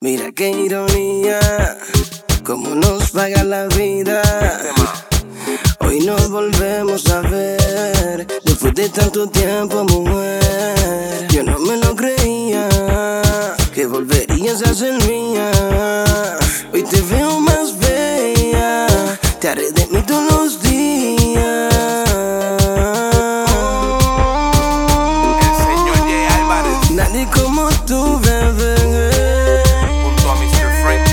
Mira qué ironía, cómo nos paga la vida. Hoy nos volvemos a ver, después de tanto tiempo, mujer. Yo no me lo creía, que volverías a ser mía. Hoy te veo más bella, te haré de mí todos los días. El señor J. Álvarez, Nadie como tú, bebé. junto a Mr. Frank.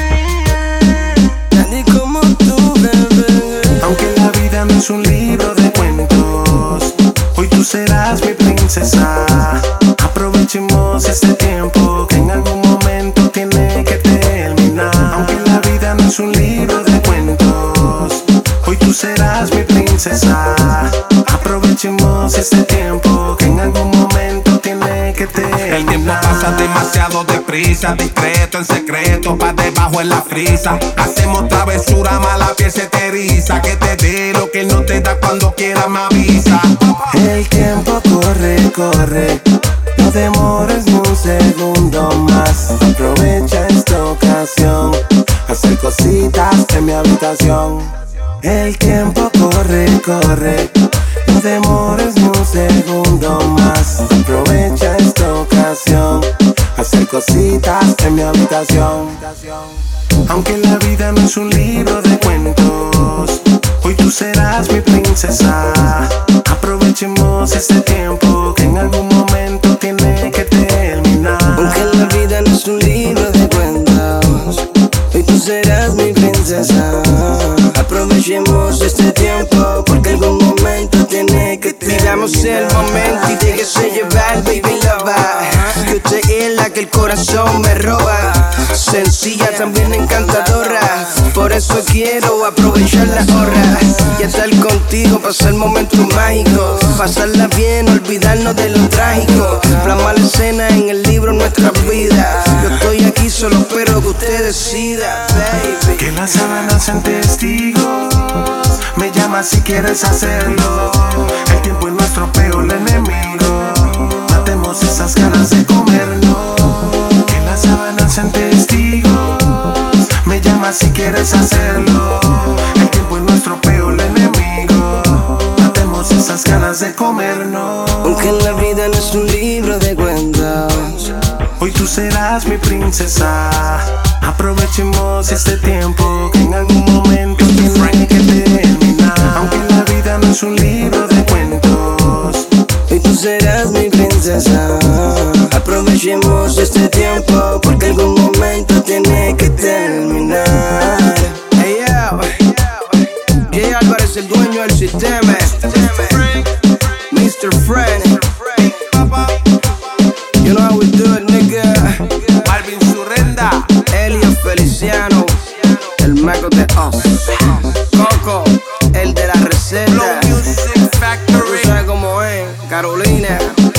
Nadie como tú, bebé. Aunque la vida no es un libro de cuentos, hoy tú serás mi princesa. Aprovechemos este tiempo que en algún momento tiene que terminar. Aunque la vida no es un libro de cuentos, hoy tú serás mi princesa. Aprovechemos este tiempo que en algún momento tiene que terminar. El tiempo pasa demasiado deprisa, discreto en secreto, pa' debajo en la frisa. Hacemos travesura, mala piel se te eriza. Que te dé lo que no te da, cuando quiera me avisa. El tiempo corre, corre, no demores ni un segundo más. Aprovecha esta ocasión, hacer cositas en mi habitación. El tiempo corre, corre, no demores ni un segundo más. Aprovecha esta ocasión, hacer cositas en mi habitación. Aunque la vida no es un libro de cuentos, hoy tú serás mi princesa. Aprovechemos este tiempo que en algún momento tiene que terminar. Aunque la vida no es un libro de cuentos, hoy tú serás mi princesa. Aprovechemos este tiempo porque algún momento tiene que terminar. Vivamos el momento y déjese llevar, baby lover. Que usted es la que el corazón me roba. Sencilla, también encantadora, por eso quiero aprovechar la hora y estar contigo, pasar momentos mágicos, pasarla bien, olvidarnos de lo trágico, plasmar la escena en el libro nuestra vida. Yo estoy aquí, solo espero que usted decida, baby. Que las sábanas sean testigos, me llama si quieres hacerlo. El tiempo es nuestro peor enemigo, matemos esas ganas de comernos. Que las sábanas sean testigos, me llama si quieres hacerlo. El tiempo es nuestro peor enemigo, matemos esas ganas de comernos. Aunque la vida no es un libro de cuentos, hoy tú serás mi princesa. Aprovechemos este tiempo que en algún momento tiene que terminar. Aunque la vida no es un libro de cuentos, hoy tú serás mi princesa. Aprovechemos este tiempo porque algún momento tiene que terminar. Hey yo, J. Álvarez, el dueño del sistema. Mr. Frank, you know how we do it, nigga. Marvin Surrenda, Elio Feliciano, el mago de Oz. Coco, el de la receta. Flow Music Tú Factory. sabes cómo es, Carolina.